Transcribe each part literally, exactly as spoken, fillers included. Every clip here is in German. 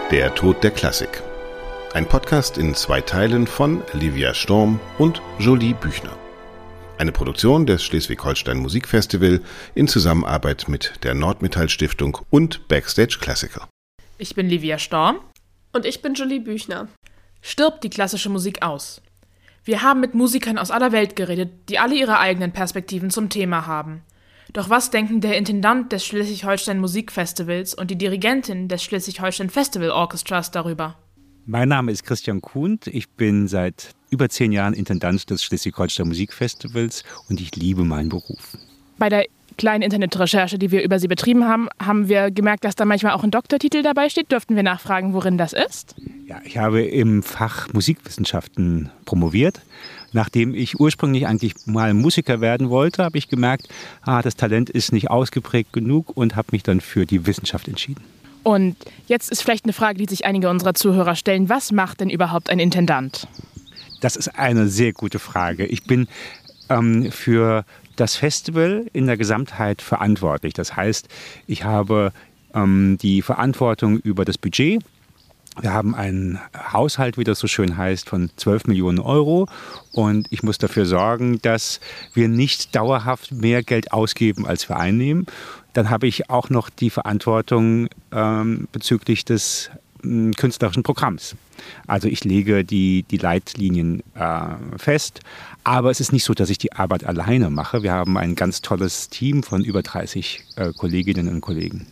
Der Tod der Klassik. Ein Podcast in zwei Teilen von Livia Storm und Jolie Büchner. Eine Produktion des Schleswig-Holstein Musikfestival in Zusammenarbeit mit der Nordmetall Stiftung und Backstage Classical. Ich bin Livia Storm. Und ich bin Jolie Büchner. Stirbt die klassische Musik aus? Wir haben mit Musikern aus aller Welt geredet, die alle ihre eigenen Perspektiven zum Thema haben. Doch was denken der Intendant des Schleswig-Holstein Musikfestivals und die Dirigentin des Schleswig-Holstein Festival Orchestras darüber? Mein Name ist Christian Kuhnt. Ich bin seit über zehn Jahren Intendant des Schleswig-Holstein Musikfestivals und ich liebe meinen Beruf. Bei der kleinen Internetrecherche, die wir über Sie betrieben haben, haben wir gemerkt, dass da manchmal auch ein Doktortitel dabei steht. Dürften wir nachfragen, worin das ist? Ja, ich habe im Fach Musikwissenschaften promoviert. Nachdem ich ursprünglich eigentlich mal Musiker werden wollte, habe ich gemerkt, ah, das Talent ist nicht ausgeprägt genug und habe mich dann für die Wissenschaft entschieden. Und jetzt ist vielleicht eine Frage, die sich einige unserer Zuhörer stellen. Was macht denn überhaupt ein Intendant? Das ist eine sehr gute Frage. Ich bin ähm, für das Festival in der Gesamtheit verantwortlich. Das heißt, ich habe ähm, die Verantwortung über das Budget. Wir haben einen Haushalt, wie das so schön heißt, von zwölf Millionen Euro und ich muss dafür sorgen, dass wir nicht dauerhaft mehr Geld ausgeben, als wir einnehmen. Dann habe ich auch noch die Verantwortung ähm, bezüglich des äh, künstlerischen Programms. Also ich lege die, die Leitlinien äh, fest, aber es ist nicht so, dass ich die Arbeit alleine mache. Wir haben ein ganz tolles Team von über dreißig äh, Kolleginnen und Kollegen.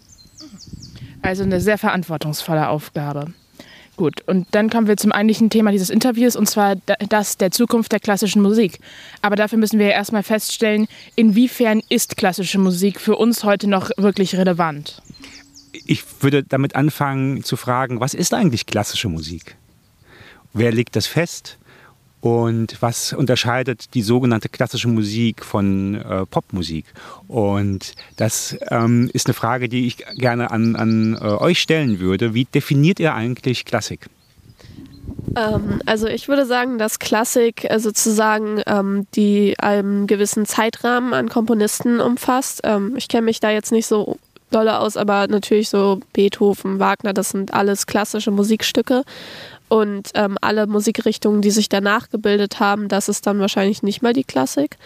Also eine sehr verantwortungsvolle Aufgabe. Gut, und dann kommen wir zum eigentlichen Thema dieses Interviews, und zwar das der Zukunft der klassischen Musik. Aber dafür müssen wir ja erstmal feststellen, inwiefern ist klassische Musik für uns heute noch wirklich relevant? Ich würde damit anfangen zu fragen, was ist eigentlich klassische Musik? Wer legt das fest? Und was unterscheidet die sogenannte klassische Musik von äh, Popmusik? Und das ähm, ist eine Frage, die ich gerne an, an äh, euch stellen würde. Wie definiert ihr eigentlich Klassik? Ähm, also ich würde sagen, dass Klassik äh, sozusagen ähm, die einen gewissen Zeitrahmen an Komponisten umfasst. Ähm, ich kenne mich da jetzt nicht so dolle aus, aber natürlich so Beethoven, Wagner, das sind alles klassische Musikstücke. Und ähm, alle Musikrichtungen, die sich danach gebildet haben, das ist dann wahrscheinlich nicht mal die Klassik.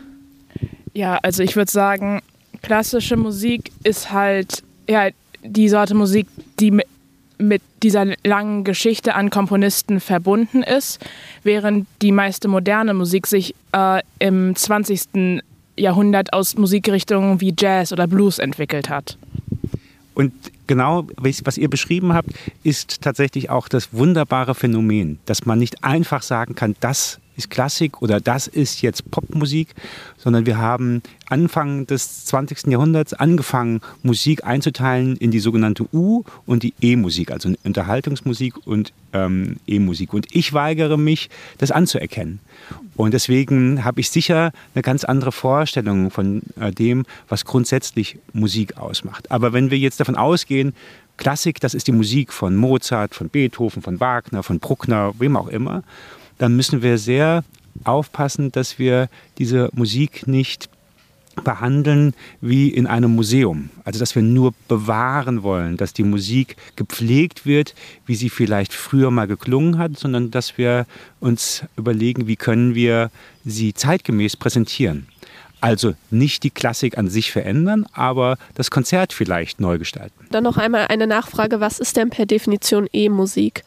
Ja, also ich würde sagen, klassische Musik ist halt ja, die Sorte Musik, die mit, mit dieser langen Geschichte an Komponisten verbunden ist, während die meiste moderne Musik sich äh, im zwanzigsten Jahrhundert aus Musikrichtungen wie Jazz oder Blues entwickelt hat. Und genau, was ihr beschrieben habt, ist tatsächlich auch das wunderbare Phänomen, dass man nicht einfach sagen kann, das ist Klassik oder das ist jetzt Popmusik, sondern wir haben Anfang des zwanzigsten Jahrhunderts angefangen, Musik einzuteilen in die sogenannte U- und die E-Musik, also Unterhaltungsmusik und ähm, E-Musik. Und ich weigere mich, das anzuerkennen. Und deswegen habe ich sicher eine ganz andere Vorstellung von äh, dem, was grundsätzlich Musik ausmacht. Aber wenn wir jetzt davon ausgehen, Klassik, das ist die Musik von Mozart, von Beethoven, von Wagner, von Bruckner, wem auch immer, dann müssen wir sehr aufpassen, dass wir diese Musik nicht behandeln wie in einem Museum. Also dass wir nur bewahren wollen, dass die Musik gepflegt wird, wie sie vielleicht früher mal geklungen hat, sondern dass wir uns überlegen, wie können wir sie zeitgemäß präsentieren. Also nicht die Klassik an sich verändern, aber das Konzert vielleicht neu gestalten. Dann noch einmal eine Nachfrage, was ist denn per Definition E-Musik?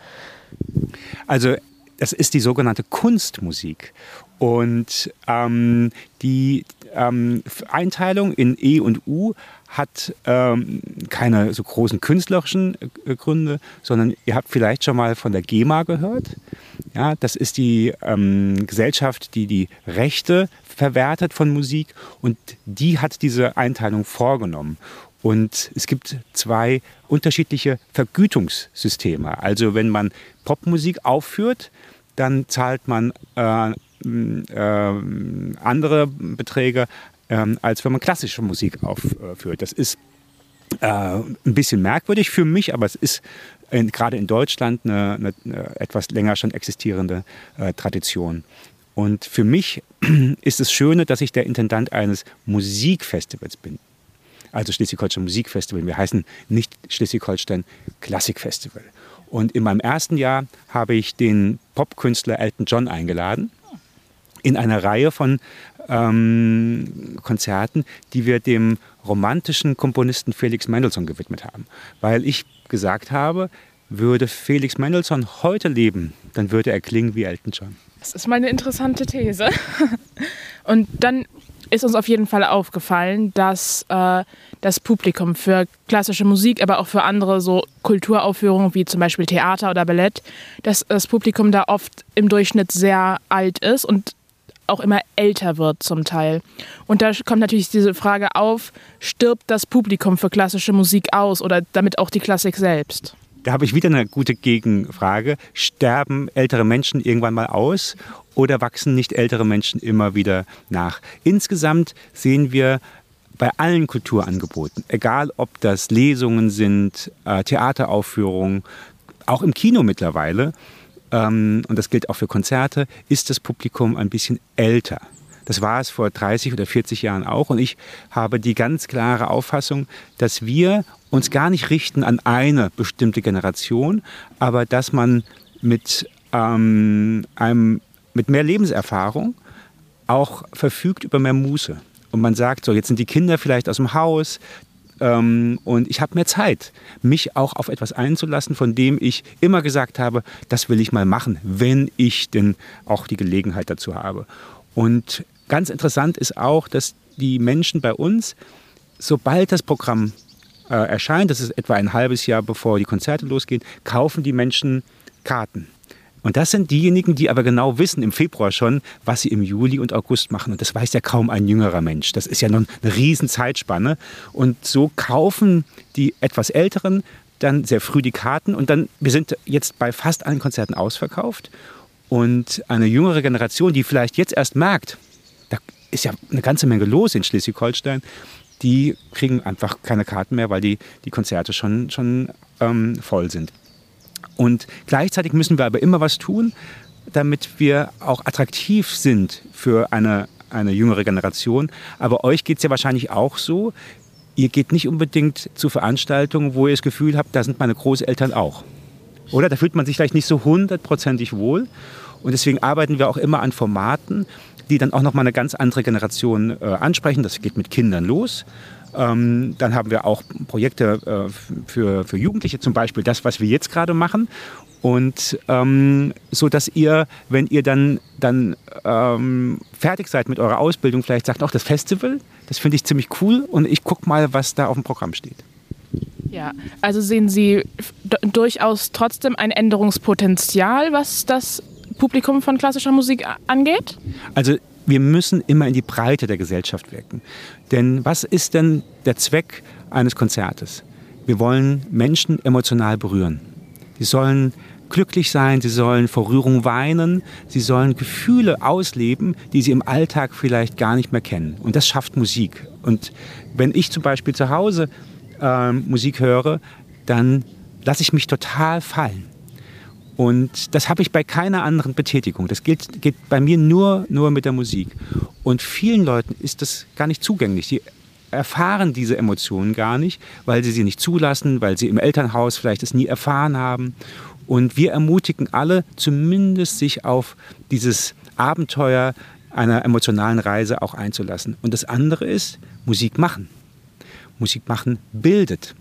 Also das ist die sogenannte Kunstmusik. Und ähm, die ähm, Einteilung in E und U hat ähm, keine so großen künstlerischen äh, Gründe, sondern ihr habt vielleicht schon mal von der GEMA gehört. Ja, das ist die ähm, Gesellschaft, die die Rechte verwertet von Musik, und die hat diese Einteilung vorgenommen. Und es gibt zwei unterschiedliche Vergütungssysteme. Also wenn man Popmusik aufführt, dann zahlt man äh, äh, andere Beträge, äh, als wenn man klassische Musik aufführt. Das ist äh, ein bisschen merkwürdig für mich, aber es ist in, gerade in Deutschland eine, eine, eine etwas länger schon existierende äh, Tradition. Und für mich ist es Schöne, dass ich der Intendant eines Musikfestivals bin. Also Schleswig-Holstein Musikfestival. Wir heißen nicht Schleswig-Holstein Klassikfestival. Und in meinem ersten Jahr habe ich den Popkünstler Elton John eingeladen in einer Reihe von ähm, Konzerten, die wir dem romantischen Komponisten Felix Mendelssohn gewidmet haben. Weil ich gesagt habe, würde Felix Mendelssohn heute leben, dann würde er klingen wie Elton John. Das ist mal eine interessante These. Und dann ist uns auf jeden Fall aufgefallen, dass äh, das Publikum für klassische Musik, aber auch für andere so Kulturaufführungen wie zum Beispiel Theater oder Ballett, dass das Publikum da oft im Durchschnitt sehr alt ist und auch immer älter wird zum Teil. Und da kommt natürlich diese Frage auf, stirbt das Publikum für klassische Musik aus oder damit auch die Klassik selbst? Da habe ich wieder eine gute Gegenfrage. Sterben ältere Menschen irgendwann mal aus oder wachsen nicht ältere Menschen immer wieder nach? Insgesamt sehen wir bei allen Kulturangeboten, egal ob das Lesungen sind, äh, Theateraufführungen, auch im Kino mittlerweile, ähm, und das gilt auch für Konzerte, ist das Publikum ein bisschen älter. Das war es vor dreißig oder vierzig Jahren auch. Und ich habe die ganz klare Auffassung, dass wir uns gar nicht richten an eine bestimmte Generation, aber dass man mit, ähm, einem, mit mehr Lebenserfahrung auch verfügt über mehr Muße. Und man sagt so, jetzt sind die Kinder vielleicht aus dem Haus ähm, und ich habe mehr Zeit, mich auch auf etwas einzulassen, von dem ich immer gesagt habe, das will ich mal machen, wenn ich denn auch die Gelegenheit dazu habe. Und ganz interessant ist auch, dass die Menschen bei uns, sobald das Programm äh, erscheint, das ist etwa ein halbes Jahr bevor die Konzerte losgehen, kaufen die Menschen Karten. Und das sind diejenigen, die aber genau wissen im Februar schon, was sie im Juli und August machen. Und das weiß ja kaum ein jüngerer Mensch. Das ist ja noch eine riesen Zeitspanne. Und so kaufen die etwas Älteren dann sehr früh die Karten. Und dann, wir sind jetzt bei fast allen Konzerten ausverkauft. Und eine jüngere Generation, die vielleicht jetzt erst merkt, da ist ja eine ganze Menge los in Schleswig-Holstein, die kriegen einfach keine Karten mehr, weil die, die Konzerte schon, schon ähm, voll sind. Und gleichzeitig müssen wir aber immer was tun, damit wir auch attraktiv sind für eine, eine jüngere Generation. Aber euch geht es ja wahrscheinlich auch so, ihr geht nicht unbedingt zu Veranstaltungen, wo ihr das Gefühl habt, da sind meine Großeltern auch. Oder? Da fühlt man sich vielleicht nicht so hundertprozentig wohl. Und deswegen arbeiten wir auch immer an Formaten, die dann auch noch mal eine ganz andere Generation äh, ansprechen. Das geht mit Kindern los. Ähm, dann haben wir auch Projekte äh, für, für Jugendliche, zum Beispiel das, was wir jetzt gerade machen. Und ähm, so, dass ihr, wenn ihr dann, dann ähm, fertig seid mit eurer Ausbildung, vielleicht sagt, auch das Festival, das finde ich ziemlich cool und ich gucke mal, was da auf dem Programm steht. Ja, also sehen Sie d- durchaus trotzdem ein Änderungspotenzial, was das Publikum von klassischer Musik angeht? Also wir müssen immer in die Breite der Gesellschaft wirken. Denn was ist denn der Zweck eines Konzertes? Wir wollen Menschen emotional berühren. Sie sollen glücklich sein, sie sollen vor Rührung weinen, sie sollen Gefühle ausleben, die sie im Alltag vielleicht gar nicht mehr kennen. Und das schafft Musik. Und wenn ich zum Beispiel zu Hause ähm, Musik höre, dann lasse ich mich total fallen. Und das habe ich bei keiner anderen Betätigung. Das gilt, geht bei mir nur, nur mit der Musik. Und vielen Leuten ist das gar nicht zugänglich. Sie erfahren diese Emotionen gar nicht, weil sie sie nicht zulassen, weil sie im Elternhaus vielleicht es nie erfahren haben. Und wir ermutigen alle, zumindest sich auf dieses Abenteuer einer emotionalen Reise auch einzulassen. Und das andere ist, Musik machen. Musik machen bildet.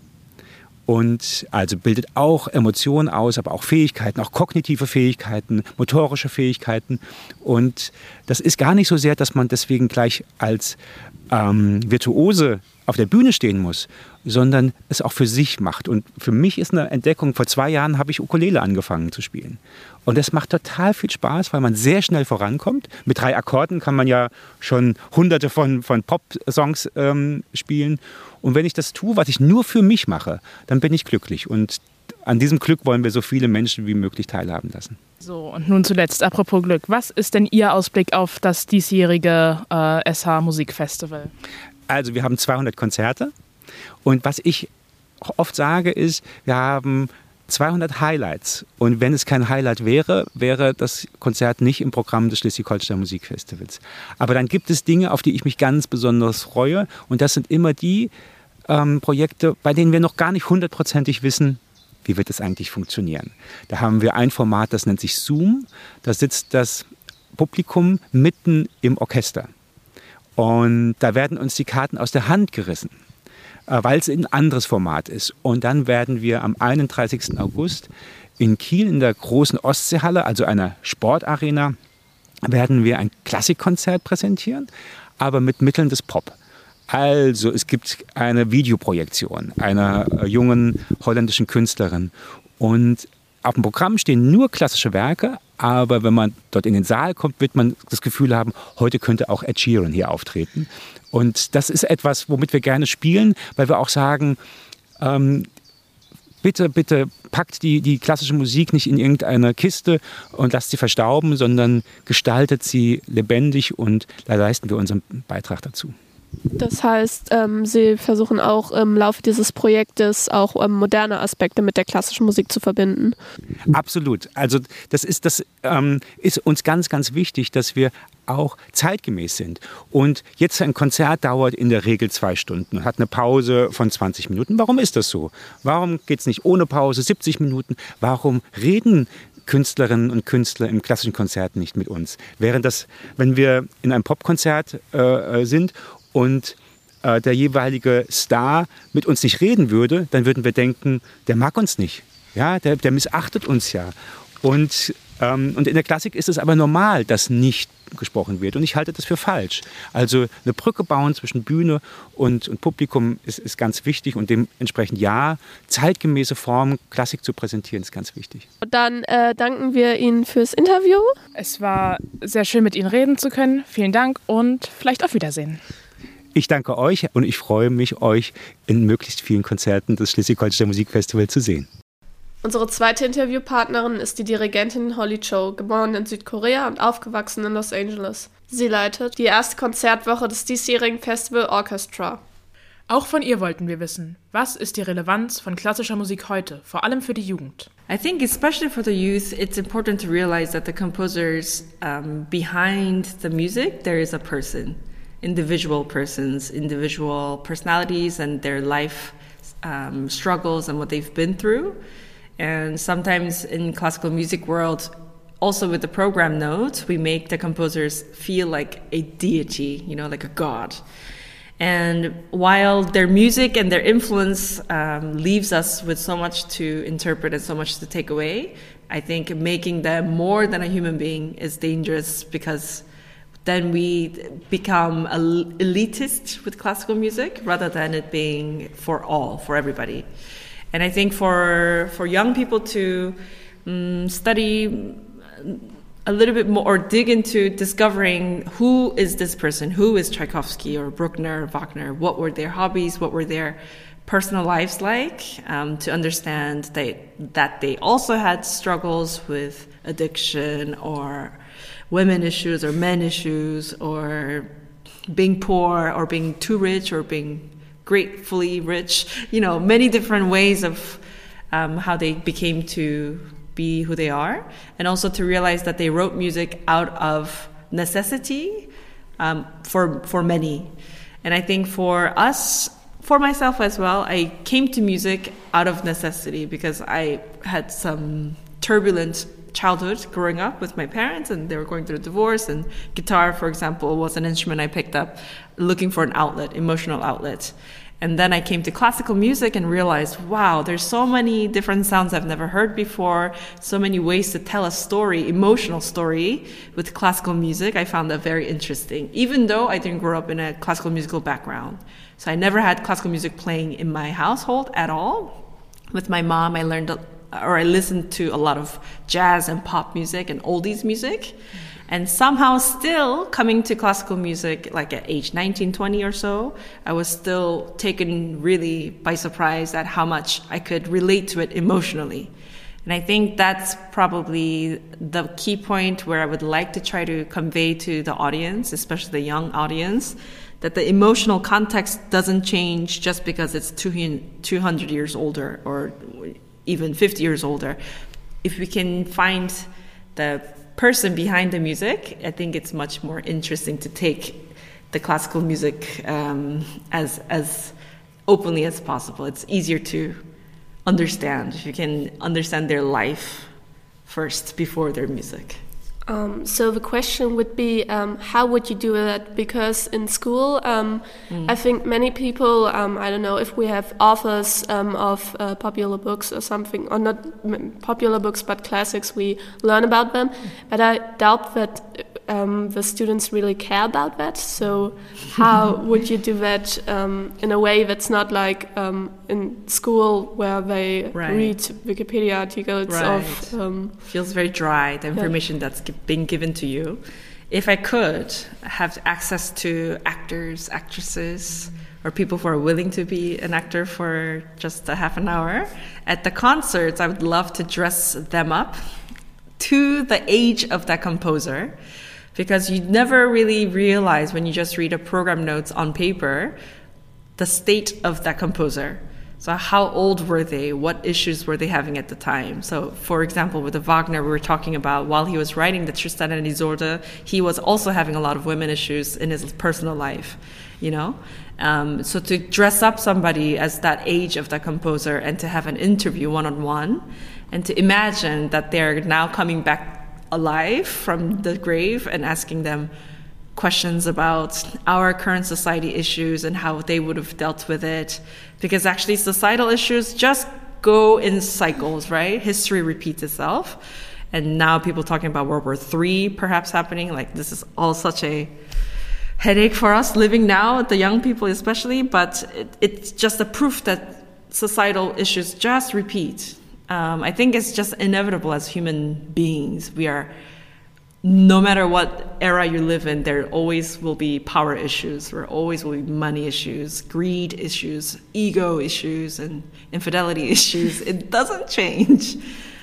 Und also bildet auch Emotionen aus, aber auch Fähigkeiten, auch kognitive Fähigkeiten, motorische Fähigkeiten. Und das ist gar nicht so sehr, dass man deswegen gleich als ähm, Virtuose auf der Bühne stehen muss, sondern es auch für sich macht. Und für mich ist eine Entdeckung, vor zwei Jahren habe ich Ukulele angefangen zu spielen. Und das macht total viel Spaß, weil man sehr schnell vorankommt. Mit drei Akkorden kann man ja schon hunderte von, von Pop-Songs ähm, spielen. Und wenn ich das tue, was ich nur für mich mache, dann bin ich glücklich. Und an diesem Glück wollen wir so viele Menschen wie möglich teilhaben lassen. So, und nun zuletzt, apropos Glück. Was ist denn Ihr Ausblick auf das diesjährige äh, S H Musikfestival? Also wir haben zweihundert Konzerte. Und was ich oft sage ist, wir haben zweihundert Highlights. Und wenn es kein Highlight wäre, wäre das Konzert nicht im Programm des Schleswig-Holstein Musikfestivals. Aber dann gibt es Dinge, auf die ich mich ganz besonders freue. Und das sind immer die ähm, Projekte, bei denen wir noch gar nicht hundertprozentig wissen, wie wird es eigentlich funktionieren. Da haben wir ein Format, das nennt sich Zoom. Da sitzt das Publikum mitten im Orchester. Und da werden uns die Karten aus der Hand gerissen, weil es ein anderes Format ist. Und dann werden wir am einunddreißigsten August in Kiel in der großen Ostseehalle, also einer Sportarena, werden wir ein Klassikkonzert präsentieren, aber mit Mitteln des Pop. Also es gibt eine Videoprojektion einer jungen holländischen Künstlerin und auf dem Programm stehen nur klassische Werke, aber wenn man dort in den Saal kommt, wird man das Gefühl haben, heute könnte auch Ed Sheeran hier auftreten. Und das ist etwas, womit wir gerne spielen, weil wir auch sagen, ähm, bitte, bitte packt die, die klassische Musik nicht in irgendeine Kiste und lasst sie verstauben, sondern gestaltet sie lebendig und da leisten wir unseren Beitrag dazu. Das heißt, ähm, Sie versuchen auch im Laufe dieses Projektes auch ähm, moderne Aspekte mit der klassischen Musik zu verbinden. Absolut. Also das ist, das ähm, ist uns ganz, ganz wichtig, dass wir auch zeitgemäß sind. Und jetzt ein Konzert dauert in der Regel zwei Stunden und hat eine Pause von zwanzig Minuten. Warum ist das so? Warum geht es nicht ohne Pause, siebzig Minuten? Warum reden Künstlerinnen und Künstler im klassischen Konzert nicht mit uns? Während das, wenn wir in einem Popkonzert äh, sind und äh, der jeweilige Star mit uns nicht reden würde, dann würden wir denken, der mag uns nicht. Ja, der, der missachtet uns ja. Und, ähm, und in der Klassik ist es aber normal, dass nicht gesprochen wird. Und ich halte das für falsch. Also eine Brücke bauen zwischen Bühne und, und Publikum ist, ist ganz wichtig. Und dementsprechend ja, zeitgemäße Formen, Klassik zu präsentieren, ist ganz wichtig. Dann äh, danken wir Ihnen fürs Interview. Es war sehr schön, mit Ihnen reden zu können. Vielen Dank und vielleicht auf Wiedersehen. Ich danke euch und ich freue mich, euch in möglichst vielen Konzerten des Schleswig-Holstein Musikfestival zu sehen. Unsere zweite Interviewpartnerin ist die Dirigentin Holly Cho, geboren in Südkorea und aufgewachsen in Los Angeles. Sie leitet die erste Konzertwoche des diesjährigen Festival Orchestra. Auch von ihr wollten wir wissen, was ist die Relevanz von klassischer Musik heute, vor allem für die Jugend? I think especially for the youth, it's important to realize that the composers um, behind the music, there is a person. Individual persons, individual personalities and their life um, struggles and what they've been through. And sometimes in classical music world, also with the program notes, we make the composers feel like a deity, you know, like a god. And while their music and their influence um, leaves us with so much to interpret and so much to take away, I think making them more than a human being is dangerous because then we become elitist with classical music rather than it being for all, for everybody. And I think for for young people to um, study a little bit more or dig into discovering who is this person, who is Tchaikovsky or Bruckner or Wagner, what were their hobbies, what were their personal lives like, um, to understand that, that they also had struggles with addiction or women issues or men issues or being poor or being too rich or being gratefully rich, you know, many different ways of um, how they became to be who they are, and also to realize that they wrote music out of necessity um, for for many. And I think for us, for myself as well, I came to music out of necessity because I had some turbulent childhood growing up with my parents and they were going through a divorce, and guitar, for example, was an instrument I picked up looking for an outlet, emotional outlet. And then I came to classical music and realized, wow, there's so many different sounds I've never heard before, so many ways to tell a story, emotional story with classical music. I found that very interesting, even though I didn't grow up in a classical musical background. So I never had classical music playing in my household at all. With my mom, I learned or I listened to a lot of jazz and pop music and oldies music. And somehow still coming to classical music, like at age nineteen, twenty or so, I was still taken really by surprise at how much I could relate to it emotionally. And I think that's probably the key point where I would like to try to convey to the audience, especially the young audience, that the emotional context doesn't change just because it's two hundred years older or even fifty years older. If we can find the person behind the music, I think it's much more interesting to take the classical music um, as as openly as possible. It's easier to understand, if you can understand their life first before their music. Um, so the question would be, um, how would you do that? Because in school, um, mm. I think many people, um, I don't know if we have authors um, of uh, popular books or something, or not popular books, but classics, we learn about them. Mm. But I doubt that um, the students really care about that. So how would you do that um, in a way that's not like um, in school where they right. read Wikipedia articles right. of... Um, Feels very dry, the information yeah. that's being given to you. If I could have access to actors, actresses, or people who are willing to be an actor for just a half an hour, at the concerts, I would love to dress them up to the age of that composer, because you never really realize when you just read a program notes on paper the state of that composer. So how old were they? What issues were they having at the time? So, for example, with the Wagner we were talking about, while he was writing the Tristan and Isolde, he was also having a lot of women issues in his personal life, you know? Um, so to dress up somebody as that age of that composer and to have an interview one-on-one and to imagine that they're now coming back alive from the grave and asking them questions about our current society issues and how they would have dealt with it. Because actually societal issues just go in cycles, right? History repeats itself. And now people talking about World War Three perhaps happening. Like, this is all such a headache for us living now, the young people especially. But it, it's just a proof that societal issues just repeat. Um, I think it's just inevitable as human beings. We are... No matter what era you live in, there always will be power issues. There always will be money issues, greed issues, ego issues, and infidelity issues. It doesn't change.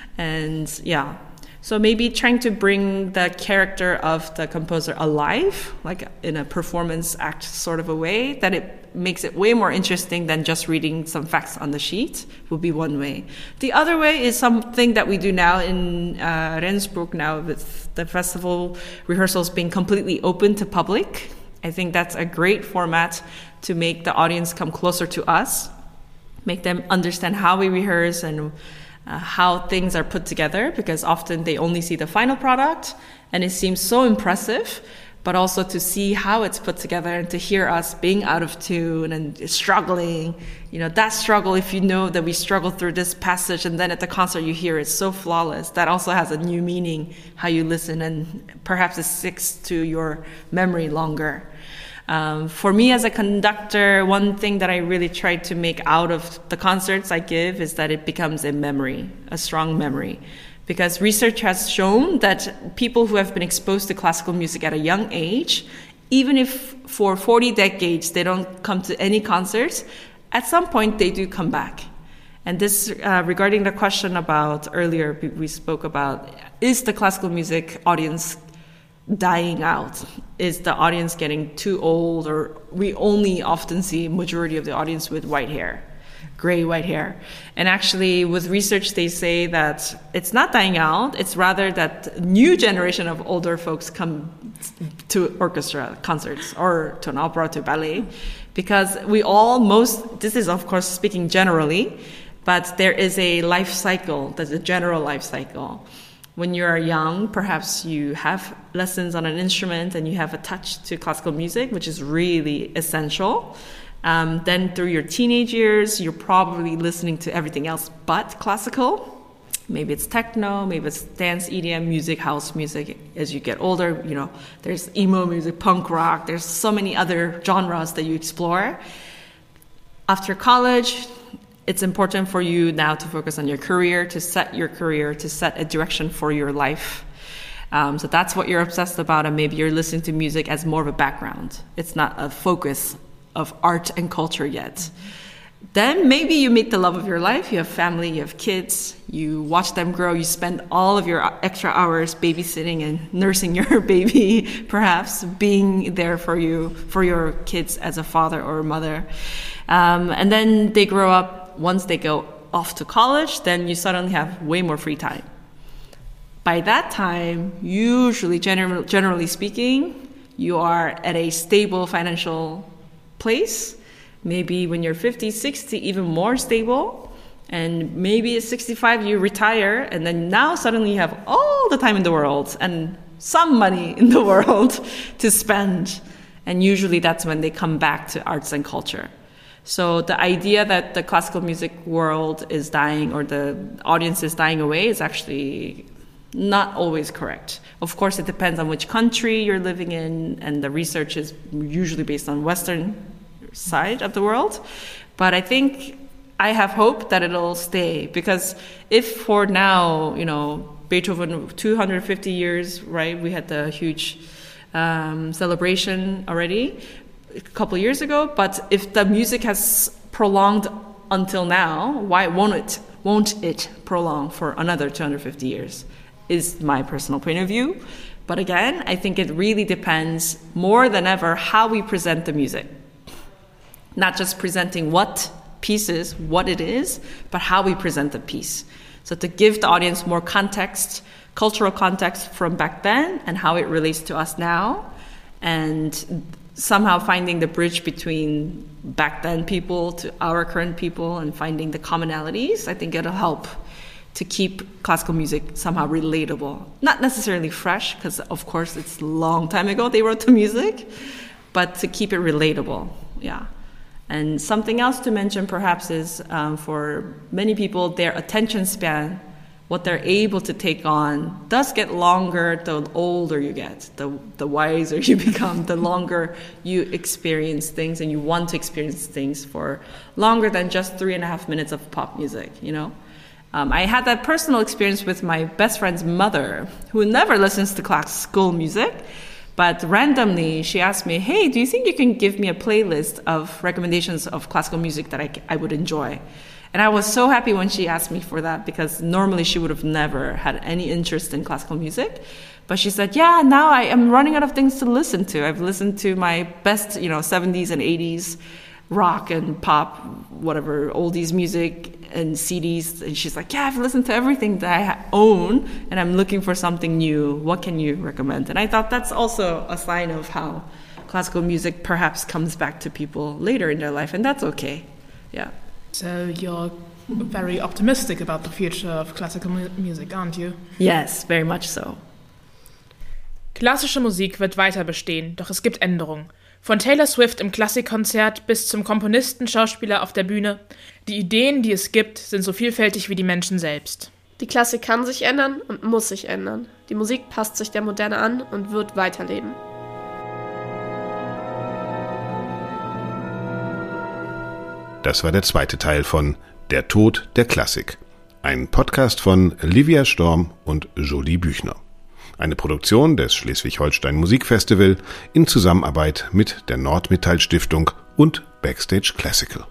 And yeah, so maybe trying to bring the character of the composer alive, like in a performance act sort of a way, that it makes it way more interesting than just reading some facts on the sheet, would be one way. The other way is something that we do now in uh, Rendsburg now, with the festival rehearsals being completely open to public. I think that's a great format to make the audience come closer to us, make them understand how we rehearse and uh, how things are put together, because often they only see the final product and it seems so impressive, but also to see how it's put together and to hear us being out of tune and struggling. You know, that struggle, if you know that we struggle through this passage and then at the concert you hear it's so flawless, that also has a new meaning, how you listen, and perhaps it sticks to your memory longer. Um, for me as a conductor, one thing that I really try to make out of the concerts I give is that it becomes a memory, a strong memory. Because research has shown that people who have been exposed to classical music at a young age, even if for forty decades they don't come to any concerts, at some point they do come back. And this, uh, regarding the question about earlier, we spoke about, is the classical music audience dying out? Is the audience getting too old? Or we only often see majority of the audience with white hair. Gray white hair. And actually with research they say that it's not dying out, it's rather that new generation of older folks come to orchestra concerts or to an opera, to ballet, because we all most, this is of course speaking generally, but there is a life cycle, there's a general life cycle. When you're young, perhaps you have lessons on an instrument and you have a touch to classical music, which is really essential. Um, then through your teenage years, you're probably listening to everything else but classical. Maybe it's techno, maybe it's dance, E D M music, house music. As you get older, you know, there's emo music, punk rock. There's so many other genres that you explore. After college, it's important for you now to focus on your career, to set your career, to set a direction for your life. Um, so that's what you're obsessed about, and maybe you're listening to music as more of a background. It's not a focus of art and culture yet. Then maybe you meet the love of your life, you have family, you have kids, you watch them grow, you spend all of your extra hours babysitting and nursing your baby, perhaps being there for you, for your kids as a father or a mother. Um, and then they grow up, once they go off to college, then you suddenly have way more free time. By that time, usually, general, generally speaking, you are at a stable financial place. Maybe when you're fifty, sixty, even more stable. And maybe at sixty-five you retire, and then now suddenly you have all the time in the world and some money in the world to spend. And usually that's when they come back to arts and culture. So the idea that the classical music world is dying or the audience is dying away is actually not always correct. Of course, it depends on which country you're living in, and the research is usually based on Western side of the world. But I think I have hope that it'll stay, because if for now, you know, Beethoven, two hundred fifty years, right, we had the huge um, celebration already a couple of years ago, but if the music has prolonged until now, why won't it, won't it prolong for another two hundred fifty years, is my personal point of view. But again, I think it really depends more than ever how we present the music. Not just presenting what pieces, what it is, but how we present the piece. So to give the audience more context, cultural context from back then and how it relates to us now, and somehow finding the bridge between back then people to our current people and finding the commonalities, I think it'll help to keep classical music somehow relatable. Not necessarily fresh, because of course it's a long time ago they wrote the music, but to keep it relatable, yeah. And something else to mention perhaps is um, for many people, their attention span, what they're able to take on, does get longer the older you get, the, the wiser you become, the longer you experience things and you want to experience things for longer than just three and a half minutes of pop music, you know? Um, I had that personal experience with my best friend's mother, who never listens to classical music. But randomly, she asked me, hey, do you think you can give me a playlist of recommendations of classical music that I, I would enjoy? And I was so happy when she asked me for that, because normally she would have never had any interest in classical music. But she said, yeah, now I am running out of things to listen to. I've listened to my best, you know, seventies and eighties rock and pop, whatever, oldies music and C Ds. And she's like, yeah, I've listened to everything that I own and I'm looking for something new. What can you recommend? And I thought that's also a sign of how classical music perhaps comes back to people later in their life, and that's okay. Yeah. So you're very optimistic about the future of classical mu- music, aren't you? Yes, very much so. Klassische Musik wird weiter bestehen, doch es gibt Änderungen. Von Taylor Swift im Klassikkonzert bis zum Komponisten, Schauspieler auf der Bühne. Die Ideen, die es gibt, sind so vielfältig wie die Menschen selbst. Die Klassik kann sich ändern und muss sich ändern. Die Musik passt sich der Moderne an und wird weiterleben. Das war der zweite Teil von Der Tod der Klassik. Ein Podcast von Livia Storm und Jolie Büchner. Eine Produktion des Schleswig-Holstein Musikfestival in Zusammenarbeit mit der Nordmetall Stiftung und Backstage Classical.